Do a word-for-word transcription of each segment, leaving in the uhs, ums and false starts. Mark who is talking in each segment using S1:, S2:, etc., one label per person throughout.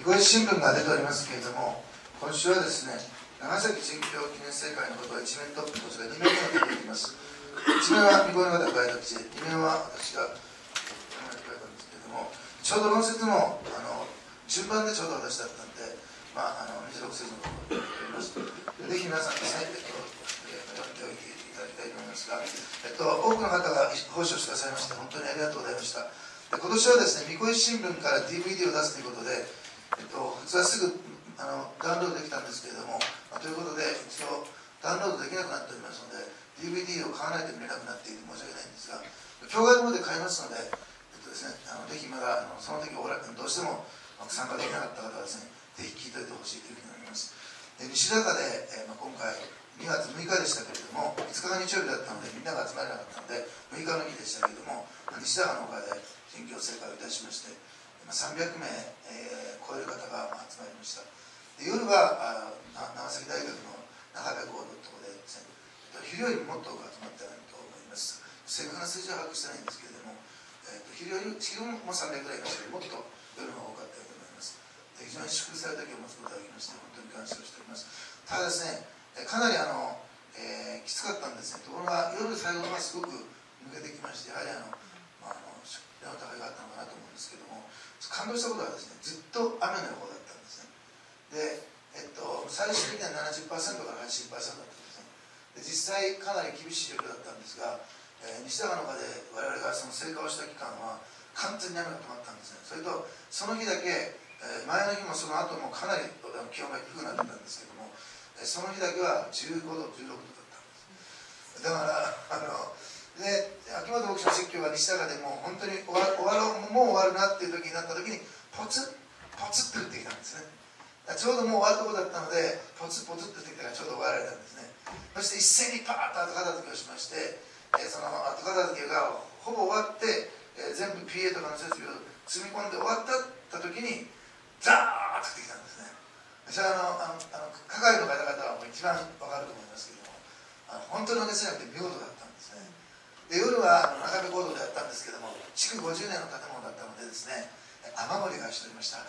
S1: 御一新聞が出ておりますけれども、今週はですね、長崎人教記念聖会のことが一面トップとそれからにめんめが出てきます。いちめんは御子の方が書いた記事で、にめんは私が書いたんですけれども、ちょうど論説のあの順番でちょうど私だったんで、まあ、あのにじゅうろくせいじのことを言っております。ぜひ皆さんですね、えっと、読んでおいていただきたいと思いますが、えっと、多くの方が奉仕をしてくださいまして、本当にありがとうございました。で今年はですね、御子一新聞から ディーブイディー を出すということで、えっと、普通はすぐあのダウンロードできたんですけれども、まあ、ということで、一応ダウンロードできなくなっておりますので、ディーブイディー を買わないと見れなくなっていて申し訳ないんですが、教会の方で買いますので、えっとですね、あのぜひまだあのその時おらどうしても参加できなかった方はですね、ぜひ聞いておいてほしいというふうに思います。で西高で、えーまあ、今回にがつむいかでしたけれども、いつかが日曜日だったのでみんなが集まれなかったのでむいかの日でしたけれども、西高の丘で人教聖会をいたしまして、さんびゃくめい、えー、超える方が集まりました。で夜はあ長崎大学の中部講堂のところでですね、昼よりももっと多く集まったなと思います。正確な数字は把握してないんですけれども、えー、と昼より昼もさんびゃくぐらいいましたけど、もっと夜の方が多かったと思います。で非常に祝福された時を持つことができまして、本当に感謝をしております。ただですね、かなりあの、えー、きつかったんですね。ところが夜最後はすごく抜けてきまして、やはりあの、まあ、あの宿題の高いがあったのかなと思うんですけども、感動したことはですね、ずっと雨の予報だったんですね。で、えっと、最終的には ななじゅっパーセント から はちじゅっパーセント だったんですね。で実際かなり厳しい状況だったんですが、えー、西高の丘で我々がその聖火をした期間は完全に雨が止まったんですね。それとその日だけ、えー、前の日もその後もかなり気温が低くなってたんですけども、えー、その日だけはじゅうごどじゅうろくどだったんです。だからあので秋元牧師の説教が西高でもう本当に終わ終わろうもう終わるなっていう時になった時にポツッポツッと降ってきたんですね。ちょうどもう終わるところだったのでポツッポツッと降ってきたらちょうど終わられたんですね。そして一斉にパーッと後片付けをしまして、えー、その後片付けがほぼ終わって、えー、全部 ピーエー とかの設備を積み込んで終わった時にザーッと降ってきたんですね。それはあのあのあの係の方々はもう一番分かると思いますけども、あの本当の熱じゃなくて見事だったんですね。で夜は中部講堂でやったんですけども、築ごじゅうねんの建物だったのでですね、雨漏りがしておりました。あ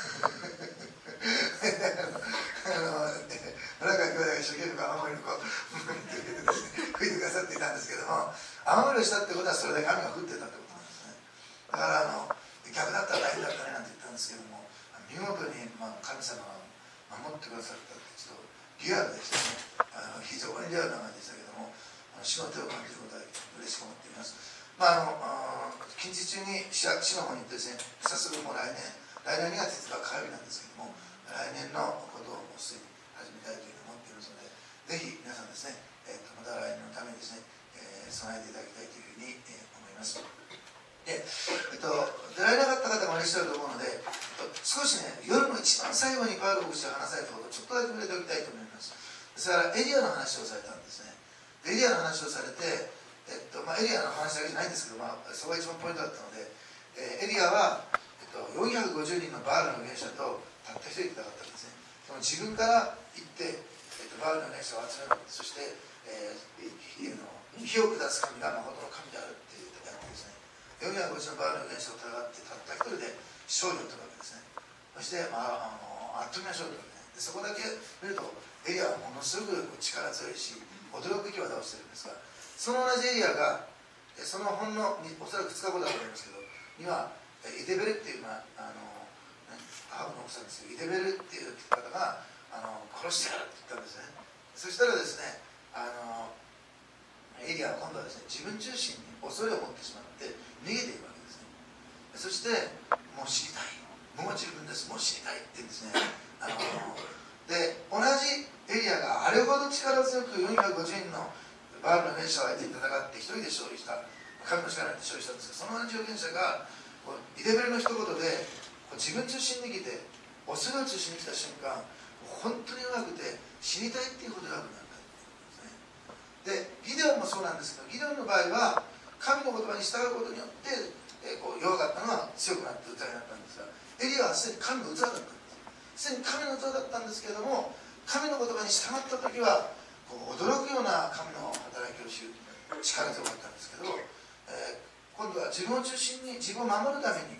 S1: の村川兄弟が一生懸命雨漏りのこう吹いてくださっていたんですけども、雨漏りをしたってことはそれだけ雨が降ってたってことなんですね。だからあの逆だったら大変だったねなんて言ったんですけども、見事に、まあ、神様が守ってくださったってちょっとリアルでしたね。あの非常にリアルな感じでしたけども、主の手を感じることが嬉しく思っています。まあ、あの近日中に市の方に行ってですね、早速もう来年、来年にがついつか火曜日なんですけども、来年のことをもうすでに始めたいというふうに思っていますので、ぜひ皆さんですね、えー、とまた来年のためにですね、えー、備えていただきたいというふうに、えー、思います。で、えっと、出られなかった方もいらっしゃると思うので、えっと、少しね、夜の一番最後にパウロ牧師が話されたことをちょっとだけ触れておきたいと思います。それからエリアの話をされたんですね。エリアの話をされて、えっとまあ、エリアの話だけじゃないんですけど、まあ、そこが一番ポイントだったので、えー、エリアは、えっと、よんひゃくごじゅうにんのバールの預言者とたった一人行きたかったんですね。その自分から行って、えっと、バールの預言者を集める、そして、えー、の火を下す神が誠の神であるっていうやってですね、よんひゃくごじゅうのバールの預言者を戦ってたった一人で勝利を取るわけですね。そして、まあ、あのあっという間に勝利を取るわけですね。でそこだけ見るとエリアはものすごく力強いし驚くべき技をしてるんですが、その同じエリアがそのほんのおそらくふつかごだと思いますけどにはイデベルっていう、まあ、あのハブの奥さんですけど、イデベルっていう方があの殺してやるって言ったんですね。そしたらですね、あのエリアは今度はですね、自分中心に恐れを持ってしまって逃げていくわけですね。そしてもう死にたい、もう自分です、もう死にたいって言うんですね。あので同じエリアがあれほど力強くよんひゃくごじゅうにんのバールの預言者を相手に戦って一人で勝利した、神の力で勝利したんですが、その同じ預言者がイデベルの一言で自分中心に来て恐れを中心に来た瞬間、本当に弱くて死にたいっていうほど弱くなったっていうことですね。でギデオンもそうなんですけど、ギデオンの場合は神の言葉に従うことによって、えー、こう弱かったのが強くなって器になったんですが、エリアはすでに神の器だったんです。すでに神の器だったんですけれども、神の言葉に従った時はこう驚くような神の働きをし力強かったんですけど、えー、今度は自分を中心に自分を守るために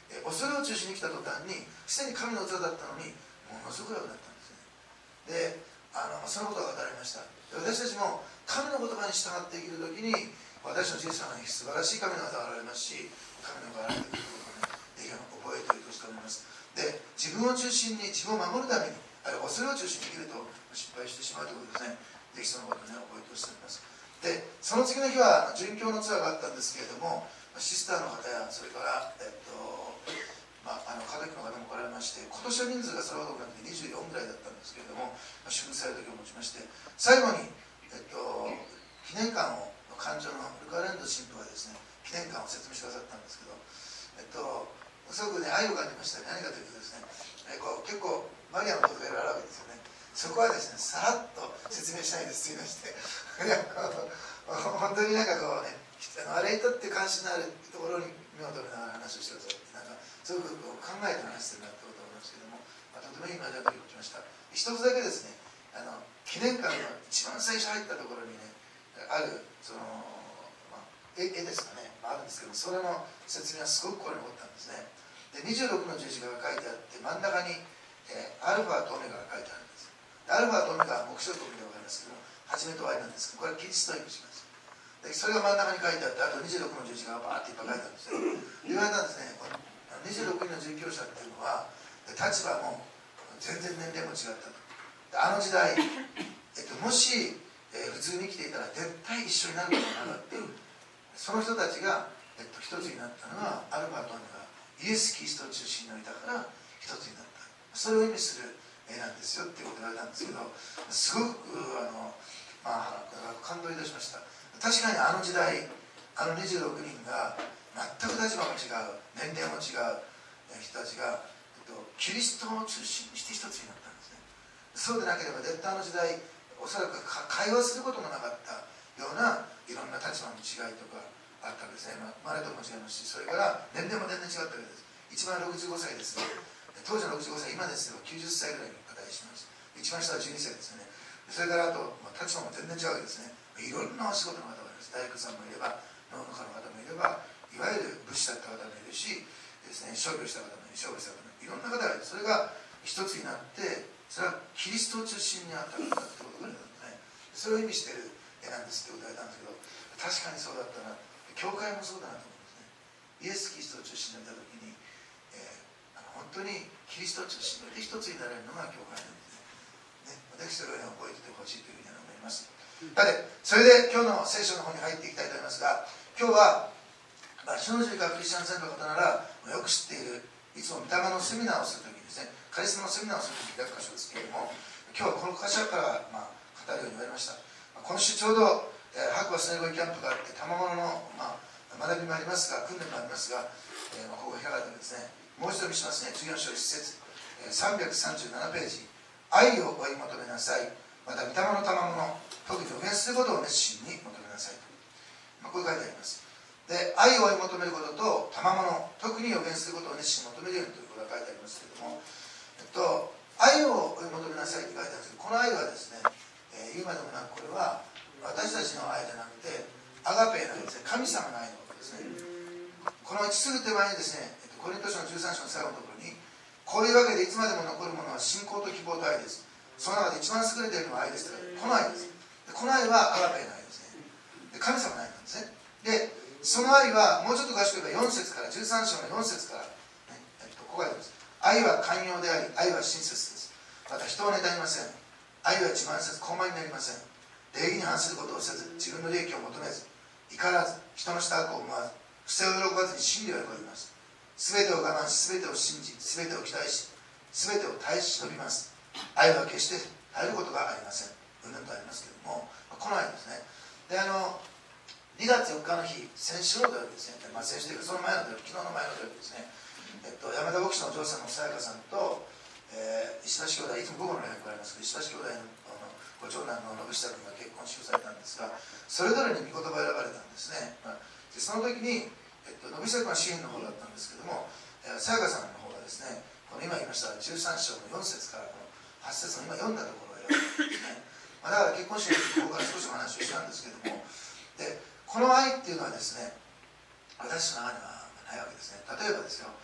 S1: え恐れを中心に来た途端にすでに神の器だったのにものすごく楽だったんですね。であのそのことが語られました。私たちも神の言葉に従って生きるときに私の人生の中に素晴らしい神の技が現れますし、神の技が現れてくることをね、ぜひ覚えておいてほしいと思います。で自分を中心に自分を守るためにあるいは恐れを中心に生きると失敗してしまうということですね。ぜひそのことをね覚えてほしいと思います。でその次の日は殉教のツアーがあったんですけれども、シスターの方やそれから、えっとまあ、あの家族の方も来られまして、今年は人数がそれほど多くなくてにじゅうよんぐらいだったんですけれども、祝福される時を持ちまして、最後に、えっと、記念館を館長のルカ・レンド神父がですね、記念館を説明してくださったんですけど、えっと、すごくね愛を感じました。何かというとですね、えこう結構マリアのことがいろいろあるわけですよね。そこはですねさらっと説明しないですって言いまして本当になんかこうね、あれにとって関心のあるところに目を留めながら話をしてくださって、なんかすごく考えて話してるなってことを思いますけども、まあ、とてもいい学びを持ちました。一つだけですね、あの記念館の一番最初入ったところにねあるその、まあ、絵, 絵ですかね、まあ、あるんですけども、それの説明はすごくこれに残ったんですね。でにじゅうろくの十字架が書いてあって、真ん中に、えー、アルファとオメガが書いてあるんです。でアルファとオメガは黙示録を見て分かりますけども、初めと終わりなんですけど、これはキリストを意味します。でそれが真ん中に書いてあって、あとにじゅうろくの十字架がバーっていっぱい書いてあるんですよ。言われたんですね、このにじゅうろくにんの殉教者っていうのは立場も全然年齢も違ったと。であの時代、えっと、もし、えー、普通に生きていたら絶対一緒になることがなかった。その人たちが、えっと、一つになったのはアルファとオメガ、イエス・キリストを中心に置いたから一つになった。それを意味する絵なんですよっていうことを言われたんですけど、すごくあの、まあ、感動いたしました。確かにあの時代、あのにじゅうろくにんが全く立場も違う、年齢も違う人たちが、えっと、キリストを中心にして一つになったんですね。そうでなければ絶対あの時代おそらく会話することもなかったようないろんな立場の違いとかあったわけですね。まあ、生まれとも違いますし、それから年齢も全然違ったわけです。一番ろくじゅうごさいですね。当時のろくじゅうごさい、今ですよきゅうじゅっさいぐらいに値します。一番下はじゅうにさいですよね。それからあと、まあ、立場も全然違うわけですね。いろんなお仕事の方がいます。大工さんもいれば農家の方もいれば、いわゆる武士だった方もいるしですね、商業した方もいる、商売した方もいる、いろんな方がいる。それが一つになって、それはキリストを中心にあった方だってことがあるんですね。それを意味している絵なんですってことを言われたんですけど、確かにそうだったな。教会もそうだなと思うんですね。イエス・キリストを中心になった時に、えー、あの本当にキリストを中心に一つになれるのが教会なんですね。ね、私それを、ね、覚えててほしいというふうに思います。さて、それで今日の聖書の方に入っていきたいと思いますが、今日は、まあ、主の十字架クリスチャンセンターの方ならよく知っている、いつも御霊のセミナーをするときにですね、カリスマのセミナーをするときに開く箇所ですけれども、今日はこの箇所から、まあ、語るように言われました。今週ちょうど、えー、白馬スネゴイキャンプがあって、賜物の、まあ、学びもありますが、訓練もありますが、えーまあ、ここが開かれてですね、もう一度見しますね、じゅうよん章一節、えー、さんびゃくさんじゅうななページ、愛を追い求めなさい。また御霊の賜物、特に予言することを熱心に求めなさいと、まあ、こういう書いてあります。で、愛を追い求めることと賜物、特に予言することを熱心に求めるようにということが書いてありますけれども、えっと、愛を追い求めなさいって書いてあるんですけど、この愛はですね、えー、言うまでもなくこれは私たちの愛じゃなくてアガペーの愛ですね、神様の愛のことですね。このすぐ手前にですね、えっと、コリント書のじゅうさん章の最後のところに、こういうわけでいつまでも残るものは信仰と希望と愛です。その中で一番優れているのは愛ですから、この愛です。でこの愛はアガペーの愛ですね。で神様の愛なんですね。でその愛はもうちょっと詳しく言えばよん節からじゅうさん章のよん節から、ね、えっと、ここがあります。愛は寛容であり、愛は親切です。また人を妬みません。愛は自慢せず高慢になりません。礼儀に反することをせず、自分の利益を求めず、怒らず、人のした悪を思わず、不正を喜ばずに真理を喜びます。すべてを我慢し、すべてを信じ、すべてを期待し、すべてを耐え忍びます。愛は決して耐えることがありません。うんぬんとありますけれども、この愛ですね。で、あの、にがつよっかの日、先週の土曜日ですね、まあ、先週というかその前の土曜日、昨日の前の土曜日ですね、えっと、山田牧師のお嬢さんのさやかさんと、えー、石橋兄弟、いつも午後の礼拝に来られますけど、石橋兄弟のご長男の信下君が結婚式をされたんですが、それぞれに御言葉を選ばれたんですね。まあ、でその時に、えっと、信下君は支援の方だったんですけども、さやかさんの方がですね、この今言いましたじゅうさん章のよん節からこのはち節の今読んだところを選ばれたんですね。まあ、だから結婚式のここから少しお話をしたんですけども、でこの愛っていうのはですね、私の中にはないわけですね。例えばですよ、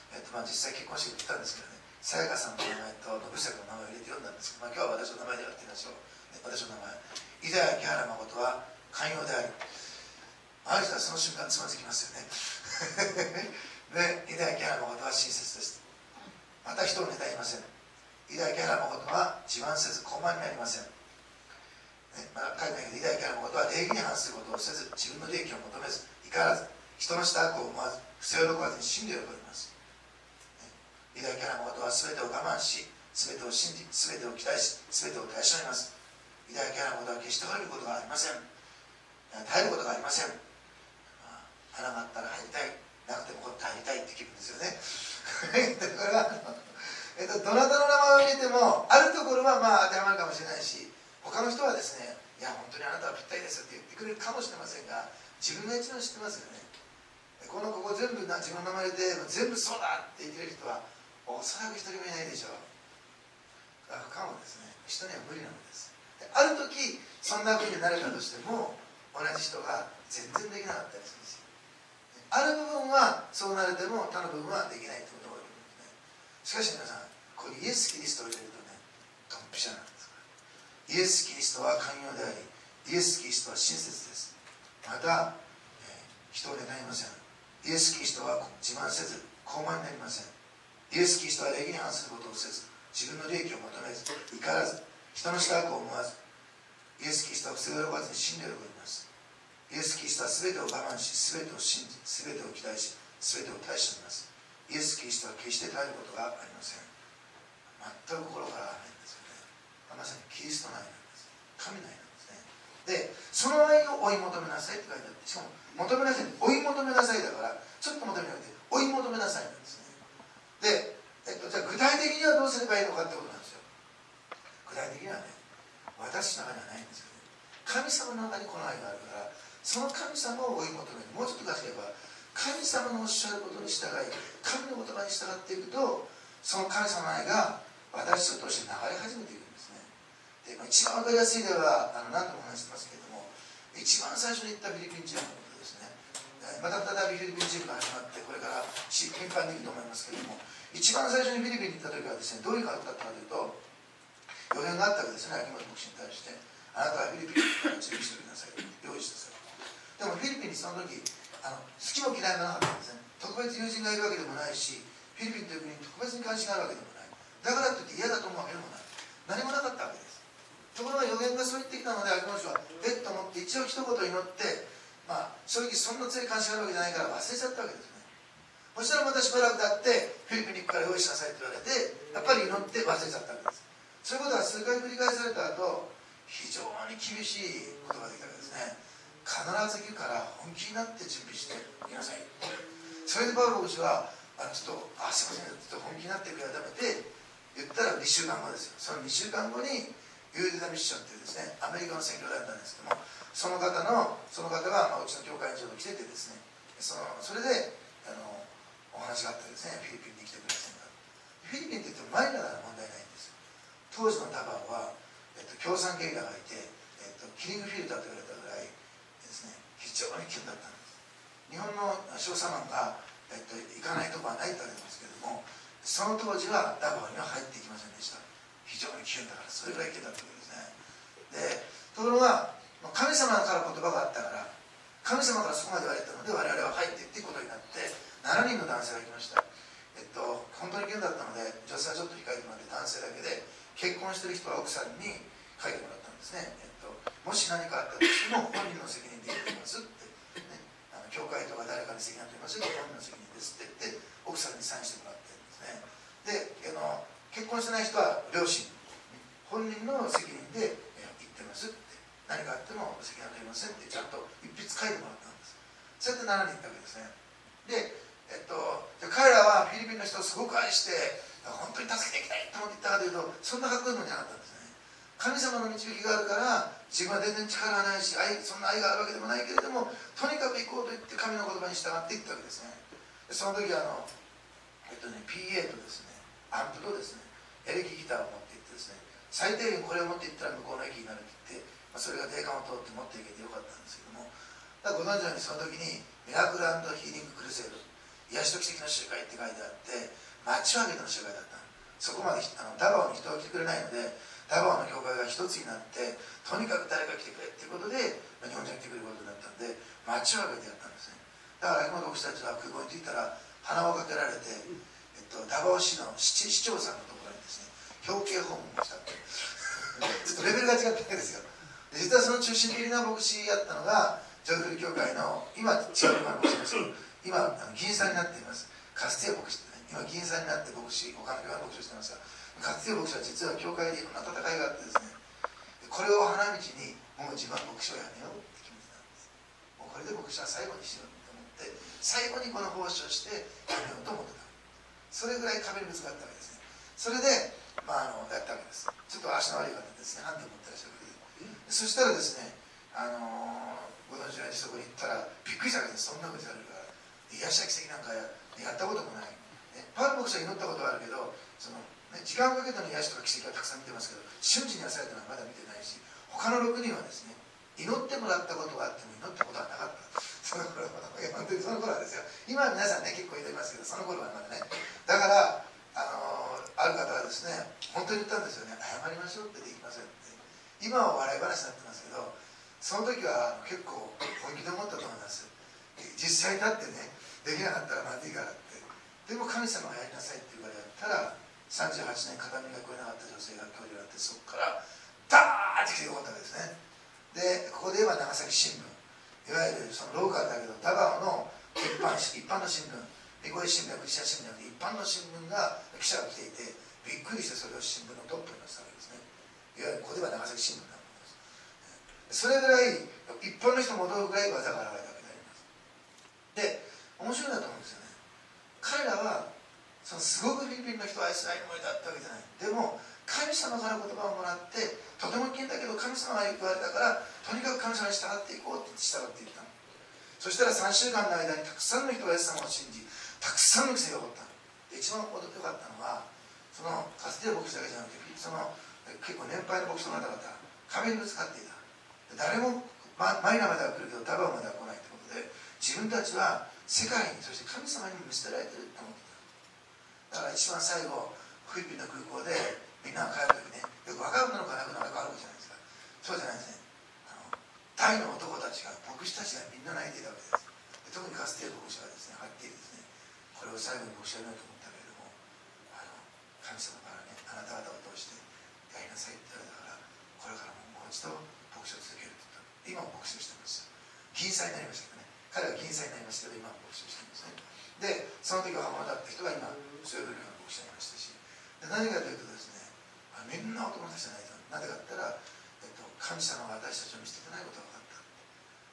S1: えっとまあ、実際結婚式で言ったんですけどね、さやかさんの名前と信孝の名前を入れて読んだんですけど、まあ、今日は私の名前でやってみましょう。私の名前、井田木原誠は寛容であり、ある人はその瞬間つまずきますよねで、井田木原誠は親切です。また人を妬みません。井田木原誠は自慢せず高慢になりません。ね、まあ、書いてないけど、井田木原誠は礼儀に反することをせず、自分の利益を求めず、怒らず、人のした悪を思わず、不正を喜ばずに真理を喜びます。ね、井田木原誠は全てを我慢し、全てを信じ、全てを期待し、全てを耐え忍びます。井田木原誠は決して滅びることがありません。耐えることがありません。まあ、花があったら入りたい、なくてもこうやって入りたいって気分ですよねだからえっと、どなたの名前を入れてもあるところはまあ当てはまるかもしれないし、他の人はですね、いや本当にあなたはぴったりですって言ってくれるかもしれませんが、自分が一番知ってますよね。このここ全部な自分の名前入れて全部そうだって言ってる人はおそらく一人もいないでしょう。不可能ですね。人には無理なのです。である時そんな風になれたとしても、同じ人が全然できなかったりするんですよ。ある部分はそうなれても他の部分はできないということがあるんですね。しかし皆さん、ここにイエス・キリストを入れるとね、ドンピシャなんですから。イエス・キリストは寛容であり、イエス・キリストは親切です。また、えー、人を妬みません。イエス・キリストは自慢せず高慢になりません。イエス・キリストは礼儀に反することをせず、自分の利益を求めず、怒らず、人のした悪を思わず、イエス・キリストは不正を喜ばずに真理を喜びます。イエス・キリストは全てを我慢し、全てを信じ、全てを期待し、全てを耐え忍びます。イエス・キリストは決して耐えることがありません。全く心から愛なんですよね。まさにキリストの愛なんです。神の愛なんですね。で、その愛を追い求めなさいって書いてあって、しかも求めなさい、追い求めなさいだから、ちょっと求めなくて、追い求めなさいなんですね。で、えっと、じゃあ具体的にはどうすればいいのかってことなんですよ。具体的にはね、私の中にはないんですよね。神様の中にこの愛があるから、その神様を追い求める。もうちょっと詳しければ、神様のおっしゃることに従い、神の言葉に従っていくと、その神様の愛が私として流れ始めていくんですね。で、まあ、一番分かりやすい例はあの何度も話してますけれども、一番最初に言ったフィリピン人のことですね。また再びフィリピン人が始まって、これから頻繁に行くと思いますけれども、一番最初にフィリピンに行った時はですね、どういう感覚だったかというと、予言があったわけですね、秋元牧師に対して、あなたはフィリピンに準備しておきなさい、用意してください。でもフィリピンにその時あの好きも嫌いもなかったんですね。特別友人がいるわけでもないし、フィリピンという国に特別に関心があるわけでもない。だからといって嫌だと思うわけでもない。何もなかったわけです。ところが予言がそう言ってきたので、秋元牧師はえっと思って一応一言祈って、まあ正直そんな強い関心があるわけじゃないから忘れちゃったわけですね。そしたらまたしばらく経ってフィリピンに行くから用意しなさいって言われて、やっぱり祈って忘れちゃったわけです。そういうことは数回繰り返された後、非常に厳しいことができたわけですね。必ず行くから本気になって準備してみなさい。それでパウロ牧師はあのちょっと「あすいません」ちょっと本気になってくれ改めて言ったらにしゅうかんごですよ。そのにしゅうかんごにユーデダミッションというですね、アメリカの宣教団体なんですけども、その方のその方が、まあ、うちの教会にちょうど来ててですね、そのそれであのお話があってですね、フィリピンに来てくれませんか。フィリピンって言ってもマニラなら問題ないんですよ。当時のダバオは、えっと、共産ゲリラがいて、えっと、キリングフィルターと言われたぐらいですね、非常に危険だったんです。日本の商社マンが、えっと、行かないとこはないと言われてますけれども、その当時はダバオには入っていきませんでした。非常に危険だから、それぐらい危険だったわけですね。で、ところが神様から言葉があったから、神様からそこまで言われたので我々は入っていっていくことになって、ななにんの男性が来ました。えっと、本当に危険だったので女性はちょっと控えてもらって、男性だけで結婚してる人は奥さんに書いてもらったんですね。えっと、もし何かあったとしても本人の責任でやってますって、ね、あの教会とか誰かに責任を取りますけど本人の責任ですって言って奥さんにサインしてもらってるんですね。で、あの結婚してない人は両親、本人の責任で言ってますって、何かあっても責任は取りませんってちゃんと一筆書いてもらったんです。そうやってななにんいったわけですね。で、えっと、彼らはフィリピンの人をすごく愛して本当に助けていきたいと思っていったかというと、そんなかっこいいもんじゃなかったんですね。神様の導きがあるから自分は全然力がないし愛そんな愛があるわけでもないけれども、とにかく行こうと言って神の言葉に従っていったわけですね。でその時あの、えっとね、ピーエー とですね、アンプとですね、エレキギターを持って行ってですね、最低限これを持って行ったら向こうの駅になるって言って、まあ、それが定款を通って持っていけてよかったんですけども、だからご存知のようにその時にミラクル&ヒーリングクルセイド、 癒しと奇跡の集会って書いてあって、町を挙げての集会だった。そこまであのダバオに人が来てくれないので、ダバオの教会が一つになって、とにかく誰か来てくれっていうことで、まあ、日本人が来てくれることになったんで、町を挙げてやったんですね。だから秋元牧師たちは空港に着いたら花をかけられて、えっと、ダバオ市の市市長さんのところにですね、表敬訪問をしたってちょっとレベルが違ったわけですよ。で実はその中心的な牧師やったのがジョイフル教会の今違う今の牧師ですけど、今あの議員さんになっていますカスティア牧師ってね、今議員さんになって牧師、他の教会の牧師をしてますが、カスティア牧師は実は教会でいろんな戦いがあってですね、これを花道にもう自分は牧師をやめようって決めてたんです。もうこれで牧師は最後にしようと思って最後にこの奉仕をしてやめようと思ってた。それぐらい壁にぶつかったわけですね。それで、まあ、あのやったわけです。ちょっと足の悪い方ですね、ハンデを持ってらっしゃるわけで、そしたらですね、あのー、ご存知のようにそこに行ったらびっくりしたわけです。そんなことされるから癒しや奇跡なんか や, やったこともない、ね、パウル牧師は祈ったことはあるけど、その、ね、時間をかけての癒しとか奇跡はたくさん見てますけど、瞬時に癒されたのはまだ見てないし、他のろくにんはですね、祈ってもらったことがあっても祈ったことはなかった。その頃は本当にその頃はですよ。今は皆さんね結構祈りますけど、その頃はまだね。だからあのー、ある方はですね、本当に言ったんですよね。謝りましょうってできませんって。今は笑い話になってますけど、その時は結構本気で思ったと思います。実際になってね、できなかったらまずいからって。でも神様がやりなさいって言われたら、さんじゅうはちねん片耳が聞こえなかった女性が教授になって、そこからダーッて来てよかったわけですね。でここで言えば長崎新聞、いわゆるそのローカルだけどダバオの一般一般の新聞、三越新聞やクリスチャン新聞じゃなくて一般の新聞が記者が来ていて、びっくりしてそれを新聞のトップに載せたわけですね。いわゆるここでは長崎新聞なんです。それぐらい一般の人も驚くぐらい技が現れたわけであります。で面白いなと思うんですよね。彼らはそのすごくフィリピンの人を愛する愛の森だったわけじゃない。でも神様から言葉をもらってとても危険だけど神様が言われたからとにかく神様に従っていこうって従っていったの。そしたらさんしゅうかんの間にたくさんの人がイエス様を信じ、たくさんの奇跡が起こった。で一番良かったのはそのカスティア牧師だけじゃなくて、その結構年配の牧師の方々壁にぶつかっていた。誰もマイナまでは来るけどダバオまでは来ないということで、自分たちは世界にそして神様にも見捨てられてると思ってた。だから一番最後フィリピンの空港でみんなが帰るときね、よく若い女の子が亡くなるかあるわけじゃないですか。そうじゃないですね。あの大の男たちが牧師たちがみんな泣いていたわけです。で特にカスティア牧師はですね、はっきりですね、これを最後に牧師やろうと思ったけれども、あの神様からね、あなた方を通してやりなさいって言われたから、これからももう一度牧師を続けるって言った。今も牧師をしてるんですよ。議員さんになりましたけどね、彼は議員さんになりましたけど、今も牧師をしてるんですね。でその時は浜田った人が今そういうふうに牧師になりましたし、で何かというとですね、みんな男の人じゃないと。なぜかって言ったら、えっと、神様が私たちを見捨ててないことが分かった。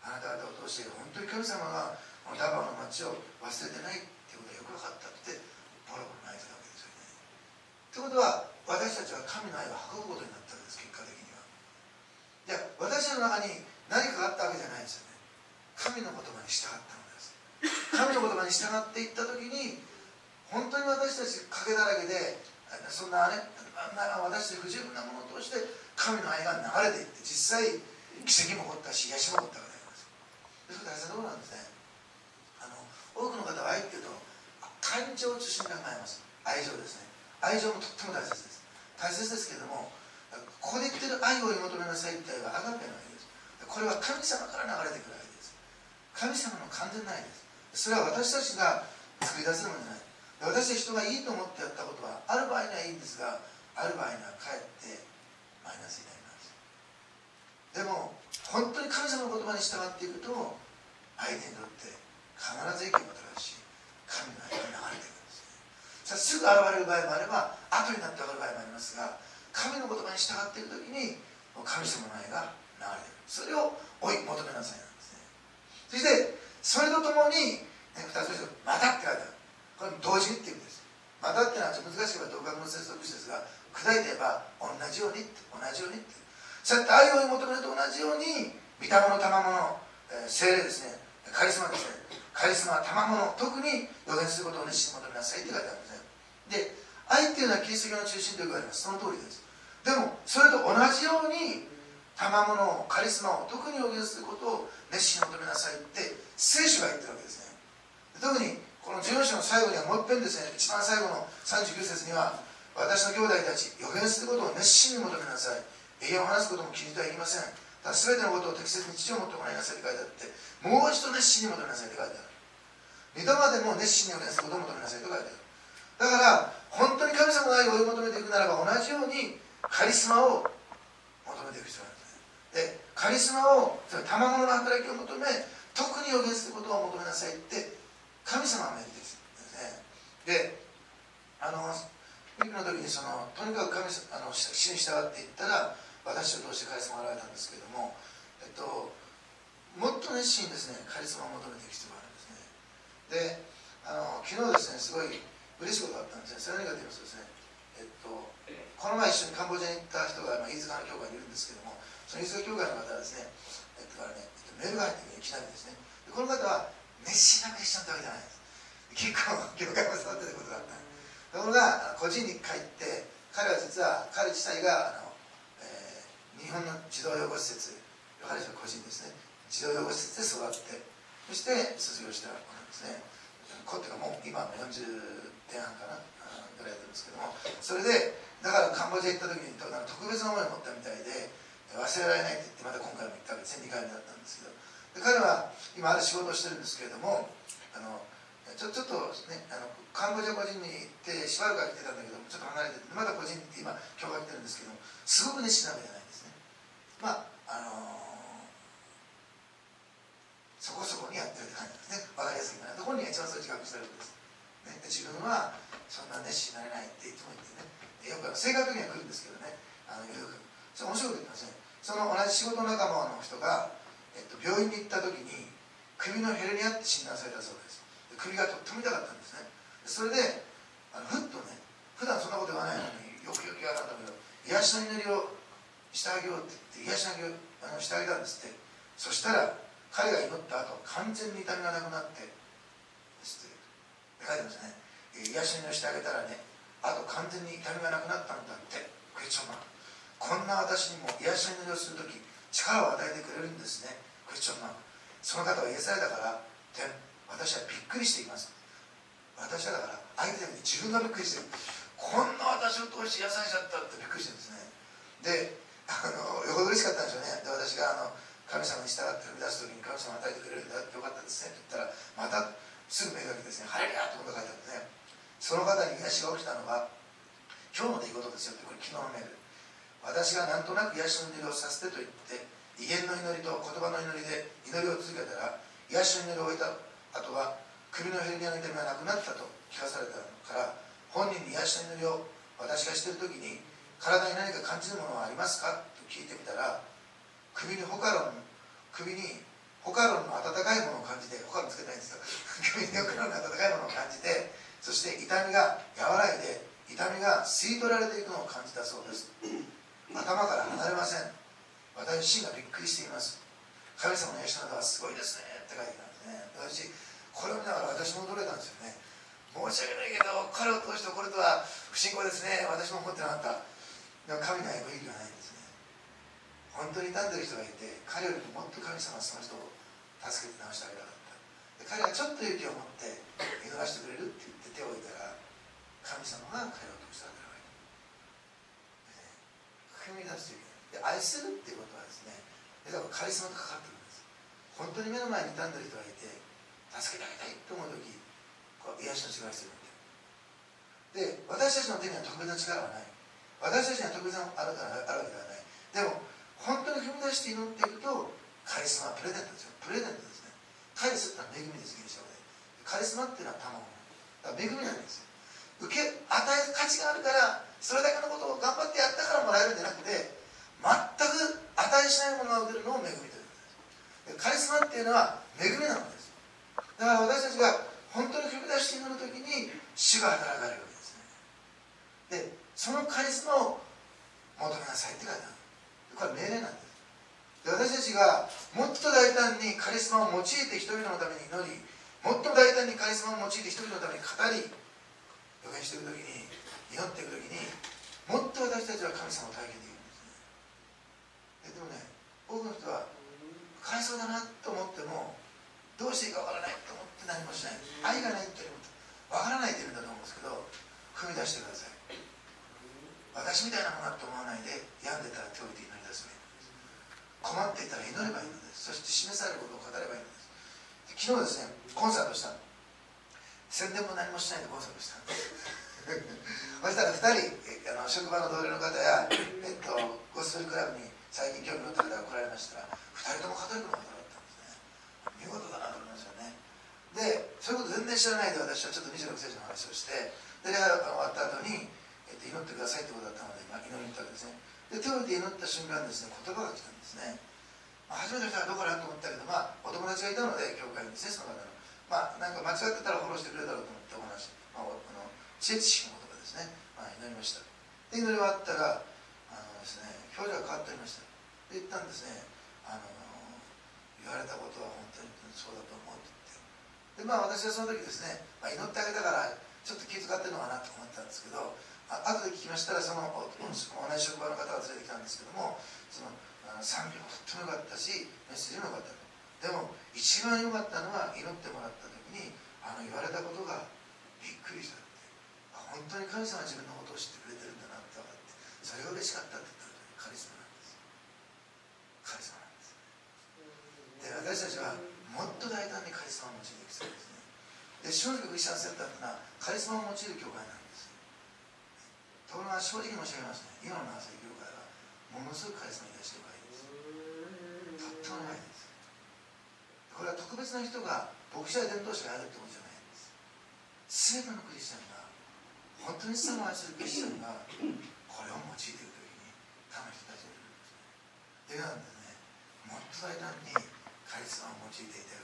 S1: あなた方を通して本当に神様がこのダバオの町を忘れてないっていうことがよく分かったってボロボロ泣いてたわけですよね。ということは私たちは神の愛を運ぶことになったわけです。結果的には。いや私の中に何かがあったわけじゃないですよね。神の言葉に従ったのです。神の言葉に従っていった時に本当に私たち賭けだらけでそんなね、私たち不十分なものを通して神の愛が流れていって、実際奇跡も起こったし癒しも起こったわけであります。それ大切なところなんですね。あの多くの方は愛っていうと感情を中心に考えます。愛情ですね。愛情もとっても大切です。大切ですけれども、ここで言ってる愛を追い求めなさいって愛はアガペの愛です。これは神様から流れてくる愛です。神様の完全な愛です。それは私たちが作り出せるものじゃない。私たち人がいいと思ってやったことはある場合にはいいんですが、ある場合にはかえってマイナスになります。でも本当に神様の言葉に従っていくと相手にとって必ず益をもたらし、神の愛が流れていくんですね。さあすぐ現れる場合もあれば後になって分かる場合もありますが、神の言葉に従っていくときに神様の愛が流れていく。それを追い求めなさいなんですね。そしてそれとともに、ね、ふたつめまたって書いてある。これ同時にっていう意味です。またっていうのはちょっと難しく言えば同格の接続詞ですが、砕いて言えば同じようにって同じようにって、そうやって愛を求めると同じように御霊の賜物、えー、聖霊ですね、カリスマですね、カリスマ賜物、特に予言することを熱心に求めなさいって書いてあるんですね。で愛っていうのはキリスト教の中心とよく言われます。その通りです。でもそれと同じように賜物をカリスマを特に予言することを熱心に求めなさいって聖書が言ってるわけですね。特にこのこのじゅうよん章の最後にはもう一遍ですね、一番最後のさんじゅうきゅう節には、私の兄弟たち、予言することを熱心に求めなさい。永遠を話すことも気に入ってはいけません。ただ全てのことを適切に父を持って行いなさいって書いてあって、もう一度熱心に求めなさいって書いてある。御霊でも熱心に予言することを求めなさいと書いてある。だから本当に神様の愛を追い求めていくならば、同じようにカリスマを求めていく必要があるんですね。でカリスマを、それ賜物の働きを求め、特に予言することを求めなさいって神様が命じているんですね。であのフィリピンの時にそのとにかく神様あの主に従っていったら、私を通してカリスマが現れたんですけれども、えっと、もっと熱心にですねカリスマを求めていく必要があるんですね。であの昨日ですね、すごい嬉しいことがあったんですね。それは何かと言いますとですね、えっと、この前一緒にカンボジアに行った人が、まあ、飯塚の教会にいるんですけども、その飯塚教会の方はですね、えっとね、メールが入ってきていきなりですね、でこの方は熱心なクリスチャンってわけじゃないです。結構教会も触ってたことがあった。ところが個人に帰って、彼は実は彼自体があの、えー、日本の児童養護施設、彼は個人ですね、児童養護施設で育って、そして卒業した子なんですね。子っていうかもう今のよんじゅうでん半かなぐらいやってるんですけども、それでだからカンボジア行った時に特別な思いを持ったみたいで、忘れられないって言ってまた今回も行ったわけですね。にかいめだったんですけど、で彼は今ある仕事をしてるんですけれども、あのちょちょっとね、あのカンボジア個人に行ってしばらくは来てたんだけども、ちょっと離れてて、まだ個人に行って今教会来てるんですけども、すごく熱心なわけじゃないんですね。まああのー、そこそこにやってるって感じですね。分かりやすいかな。本人が一番そう自覚してるわけです、ね、で自分はそんな熱心になれないっていつも言ってね、よく性格的には来るんですけどね、あのよくそれ面白いこと言ってますね。その同じ仕事仲間の人が、えっと、病院に行った時に首のヘルニアって診断されたそうです。で首がとっても痛かったんですね。でそれであのふっとね、普段そんなこと言わないのによくよく言わなかったけど、癒しの祈りをしてあげようって言って癒しの祈りをあのしてあげたんですって。そしたら彼が祈った後完全に痛みがなくなってですって書いてますね。癒しの祈りをしてあげたらね、あと完全に痛みがなくなったんだって。クリスチャンはこんな私にも癒しの祈りをするとき力を与えてくれるんですね。クリスチャンはその方は癒されたからって私はびっくりしています。私はだから相手に自分がびっくりしてる。こんな私を通して癒されちゃったってびっくりしてるんですね。であのよほど嬉しかったんでしょうね。で私があの神様に従って踏み出す時に神様を与えてくれるんだってよかったですねって言ったら、またすぐ目がけてですね、ハレルヤと書いてあるんですね。その方に癒しが起きたのは今日の出来事ですよって、これ昨日のメール。私がなんとなく癒しの祈りをさせてと言って威厳の祈りと言葉の祈りで祈りを続けたら、癒しの祈りを終えた後は首のヘルニアの痛みがなくなったと聞かされたから、本人に癒しの祈りを私がしている時に体に何か感じるものはありますかと聞いてみたら、首にホカロン首にホカロンの温かいものを感じて、ホカロンつけたいんですよ首にホカロンの温かいものを感じて、そして痛みが和らいで痛みが吸い取られていくのを感じたそうです。頭から離れません。私自身がびっくりしています。神様の癒しの方はすごいですねって書いてあるんですね。私これを見ながら私も驚いたんですよね。申し訳ないけど彼を通してこれとは不信仰ですね。私も思ってなかった。でも神の愛は意義はないんですね。本当に傷んでる人がいて、彼よりももっと神様はその人を助けて治してあげたかった。で彼がちょっと勇気を持って祈らせてくれるって言って手を置いたら、神様が彼を通してあげるわけで、ね、踏み出すというで愛するっていうことはですね、だからカリスマとかかってるんです。本当に目の前に傷んでる人がいて助けてあげたいと思う時、こう癒しの力が必要なんで、私たちの手には特別な力はない。私たちには特別なあるあるわけではない。でも本当に踏み出して祈っていくと、カリスマはプレゼントですよ。プレゼントですね。カリスってのは恵みです、ギリシャ語で。カリスマっていうのは賜物だから恵みなんですよ。受け与える価値があるから、それだけのことを頑張ってやったからもらえるんじゃなくて、全く値しないものが受けるのを恵みということです。カリスマっていうのは恵みなのです。だから私たちが本当に踏み出して祈るときに主が働かれるわけですね。でそのカリスマを求めなさいって書いてある。これは命令なんです。で私たちがもっと大胆にカリスマを用いて人々のために祈り、もっと大胆にカリスマを用いて人々のために語り予言していくときに、祈っていくときに、もっと私たちは神様を体験できるんですね。ででもね、多くの人はかわいそうだなと思ってもどうしていいかわからないと思って何もしない。愛がないと思ってわからないという意味だと思うんですけど、踏み出してください。私みたいなものだと思わないで、病んでたら手を置いて祈り出せばいいのです。困っていたら祈ればいいのです。そして示されることを語ればいいのです。昨日ですね、コンサートしたの。宣伝も何もしないでコンサートしたんですそしたらふたり、あの職場の同僚の方や、えっと、ゴスペルクラブに最近興味持った方が来られましたら、ふたりともカトリックの方だったんですね。見事だなと思いますよね。で、そういうこと全然知らないで私はちょっとにじゅうろく聖書の話をして、で礼拝が終わった後に、えっと、祈ってくださいってことだったので、まあ、祈りに行ったわけですね。で手を置いて祈った瞬間ですね、言葉が来たんですね。まあ、初めての人はどこかなと思ったけど、まあ、お友達がいたので教会にですね、その方のまあなんか間違ってたらフォローしてくれるだろうと思ってお話、まあ、あの知恵知識の言葉ですね、まあ、祈りました。で祈り終わったらあのですね、表情が変わっておりました。で言ったんですね、あの言われたことは本当にそうだと思うって言って、でまあ私はその時ですね、まあ、祈ってあげたからちょっと気遣ってるのかなと思ったんですけど、あ後で聞きましたらその同じ職場の方が連れてきたんですけども、その賛美もとっても良かったしメッセージも良かったと。でも一番良かったのは祈ってもらった時にあの言われたことがびっくりしたって、本当に神様は自分のことを知ってくれてるんだなって分かって、それが嬉しかったって言ったらカリスマなんです。カリスマなんです。で私たちはもっと大胆にカリスマを用いていく必要ですね。で正直クリスチャンセンターというのはカリスマを用いる教会なんです。ところが正直申し上げますね、今の長崎教会はものすごくカリスマに出しておかないです。とってもないです。これは特別な人が牧師や伝道師がやるってことじゃないんです。全てのクリスチャンが本当に神様を愛するクリスチャンがこれを用いていくときに他の人たちがいるんですね。でなんでね、もっと大胆にカリスマを用いていただ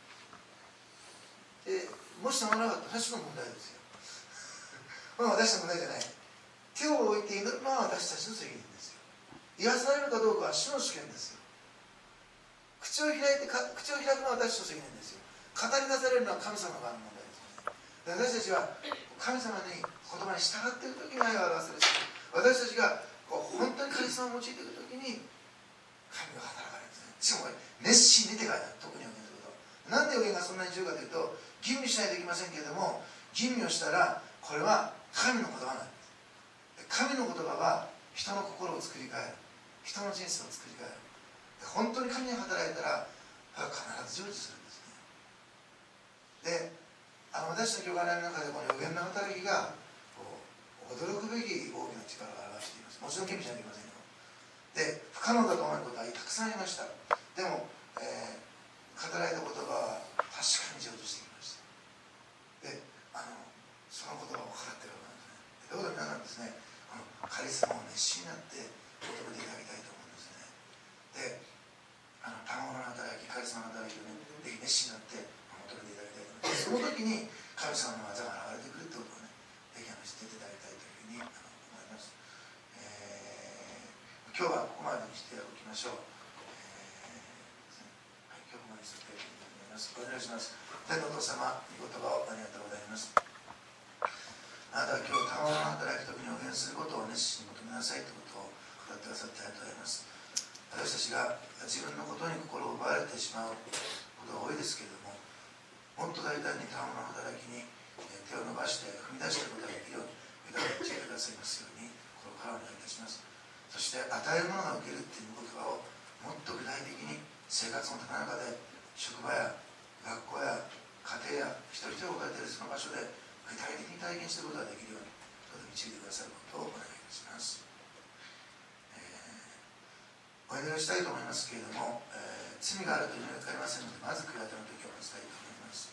S1: いて、でもしならなかったら私の問題ですよこれは私の問題じゃない。手を置いて祈るのは私たちの責任ですよ。癒されるかどうかは主の主権ですよ。口を開いてか口を開くのは私の責任ですよ。語り出されるのは神様の側の問題ですね。私たちは神様に言葉に従っている時に愛を表せるし、私たちがこう本当にカリスマを用いていく時に神が働かれるんですね。しかも熱心に手がない。特に予言すること。なんで予言がそんなに重要かというと、吟味しないといけませんけれども、吟味をしたらこれは神の言葉なんです。神の言葉は人の心を作り変える、人の人生を作り変える。本当に神が働いたら必ず成就するんですね。で、あの私の教会の中でこの予言の働きがこう驚くべき大きな力を表しています。もちろん謙虚しなきゃいけませんよ。で、不可能だと思うことはたくさんありました。でも、えー、語られた言葉は確かに成就してきました。で、あのその言葉を語っているわけなんですね。ということで皆さんですね、このカリスマを熱心になって求めていただきたいと思うんですね。で、あの賜物の働き、カリスマの働きをね、ぜひ熱心になって求めていただきたいと思います。その時に神様の技が現れてくるということをね、ぜひあの知っていただきたいというふうにあの思います。えー、今日はここまでにしておきましょう。えーはい、今日ここまでにしておきたいと思います。お願いします。天のお父様、御言葉をありがとうございます。あなたは今日賜物の働き時に予言することを熱心に求めなさいということを語ってくださってありがとうございます。私たちが自分のことに心を奪われてしまうことが多いですけれども、もっと大胆に賜物の働きに手を伸ばして踏み出していくことができるように御言葉を教えてくださいますように心からお願いいたします。そして与えるものが受けるという言葉をもっと具体的に生活の中で職場や学校や家庭や一人一人置かれているその場所で具体的に体験することができるように導いてくださることをお願いいたします。お祈りをしたいと思いますけれども、えー、罪があるというのは分かりませんので、まず悔い改めの時を待ちたいと思います。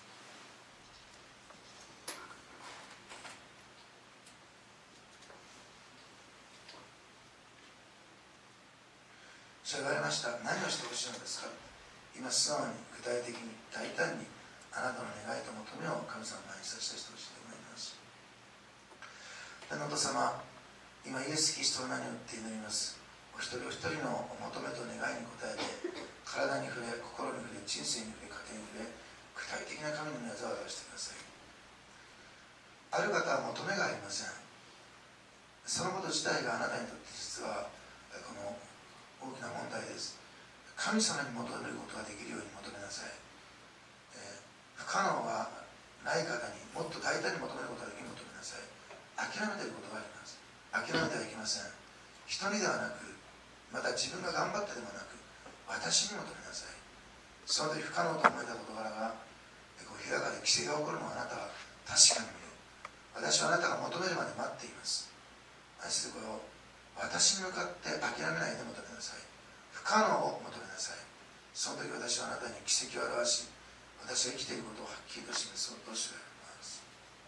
S1: 主は言われました。何をしてほしいのですか。今素直に具体的に大胆にあなたの願いと求めを神様の前に差し出してほしいと思います。天のお父様、今イエス・キリストの名によって祈ります。お一人お一人の求めと願いに応えて、体に触れ、心に触れ、人生に触れ、家庭に触れ、具体的な神の御業を表してください。ある方は求めがありません。そのこと自体があなたにとって実はこの大きな問題です。神様に求めることができるように求めなさい。えー、不可能はない方にもっと大胆に求めることができる求めなさい。諦めていることがあります。諦めてはいけません。人にではなく、また自分が頑張ってでもなく、私に求めなさい。その時不可能と思えた事柄がこう開かれ奇跡が起こるのをあなたは確かに見る。私はあなたが求めるまで待っています。愛する子よ、私に向かって諦めないで求めなさい。不可能を求めなさい。その時私はあなたに奇跡を表し、私が生きていることをはっきりと示そうと主がいます。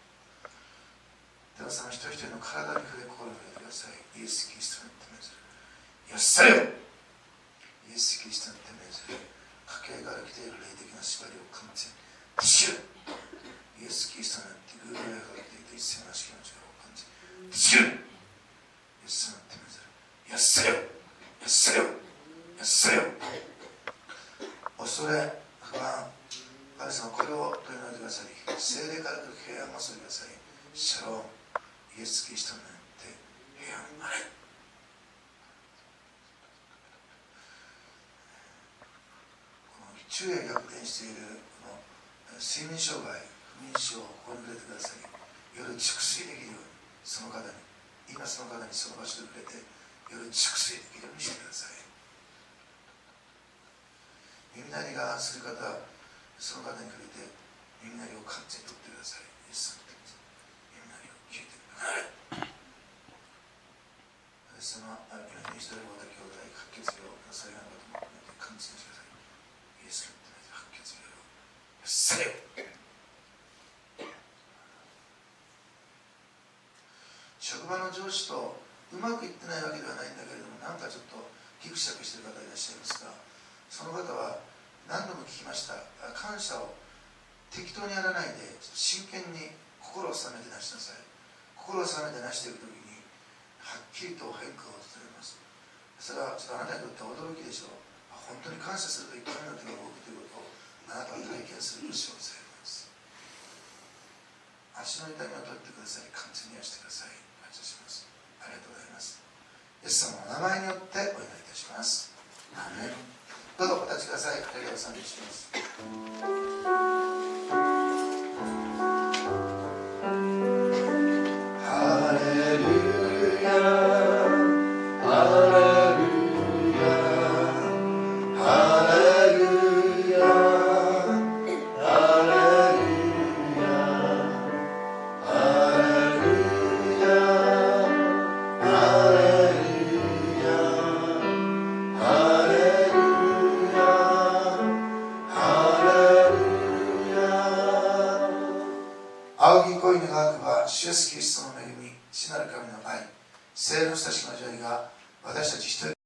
S1: ではその一人一人の体に触れ、心に触れてください。イエス・キリストに手命ずる。よっさよ、イエス・キリストに手命ずる。家計から来ている霊的な縛りを完全に断ち切る。イエス・キリストによって偶然がかけていた一切なしきの力を完全に断ち切る。イエスの手命ずる。よっさよ、よっさよ、よっさよ。恐れ、不安、神様これを取り除いてくださり、聖霊から来る平安を注いでください。シャローム、イエス・キリストによって平安あれ。この昼夜逆転しているこの睡眠障害、不眠症をここに触れてください。夜熟睡できるように、その方に、今その方にその場所で触れて、夜熟睡できるようにしてください。耳鳴りがする方、その方に触れて耳鳴りを完全に取ってください。イエス様、耳鳴りを消えてください。私様、今にしている方、兄弟、白血病、それらのことも含めて完全にしてください。イエス様、白血病をよっされよ。職場の上司とうまくいってないわけではないんだけれども、なんかちょっとギクシャクしている方いらっしゃいますが、その方は何度も聞きました。感謝を適当にやらないで真剣に心を収めてなしなさい。心を収めてなしていくときにはっきりと変化が訪れます。それはちょっとあなたにとっては驚きでしょう。本当に感謝するといっかいの手が動くということをあなたは体験するとしようとされます。足の痛みを取ってください。完全に癒してください。感謝します。ありがとうございます。イエス様の名前によってお祈りいたします。アーメン。どうぞお立ちください。二人を賛美します。ハレルヤ、ハレルヤ、ハレルヤ、ハレルヤ、ハレルヤ、ハレルヤ、ハレルヤ。仰ぎ恋願わくば、主イエスキリストの恵み、父なる神の愛、聖霊の親しき交わりが私たち一人